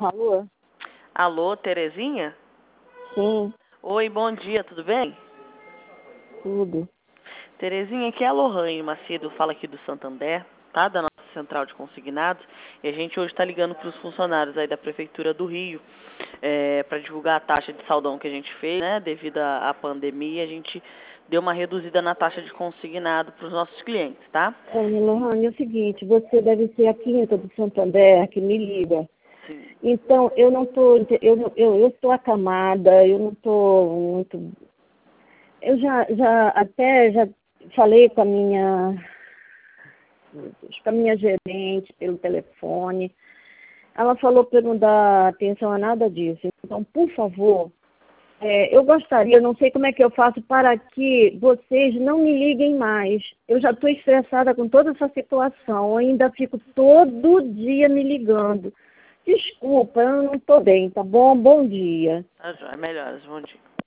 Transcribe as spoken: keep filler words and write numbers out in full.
Alô? Alô, Terezinha? Sim, Oi, bom dia, tudo bem? tudo. Terezinha, aqui é a Lohane Macedo, fala aqui do Santander, tá? Da nossa central de consignados. E a gente hoje está ligando para os funcionários aí da Prefeitura do Rio, é, para divulgar a taxa de saldão que a gente fez, né? Devido à à pandemia, a gente deu uma reduzida na taxa de consignado para os nossos clientes, tá? É, Lohane, é o seguinte, você deve ser a quinta do Santander que me liga. Sim. Então, eu não tô, eu não- eu eu estou acamada, eu não estou muito. Eu já, já até já falei com a minha, meu Deus, com a minha gerente pelo telefone. Ela falou para eu não dar atenção a nada disso. Então, por favor, é, eu gostaria, eu não sei como é que eu faço para que vocês não me liguem mais. Eu já estou estressada com toda essa situação. Eu ainda fico todo dia me ligando. Desculpa, eu não estou bem, tá bom? Bom dia. Tá joia, melhoras, bom dia.